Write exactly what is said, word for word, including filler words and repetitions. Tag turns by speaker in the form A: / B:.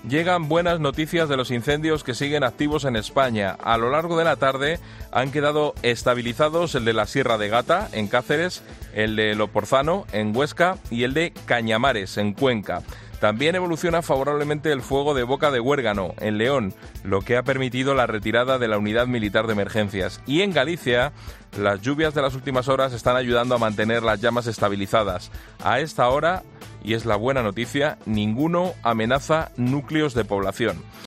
A: Llegan buenas noticias de los incendios que siguen activos en España. A lo largo de la tarde han quedado estabilizados el de la Sierra de Gata, en Cáceres, el de Loporzano, en Huesca, y el de Cañamares, en Cuenca. También evoluciona favorablemente el fuego de Boca de Huérgano, en León, lo que ha permitido la retirada de la Unidad Militar de Emergencias. Y en Galicia, las lluvias de las últimas horas están ayudando a mantener las llamas estabilizadas. A esta hora, y es la buena noticia, ninguno amenaza núcleos de población.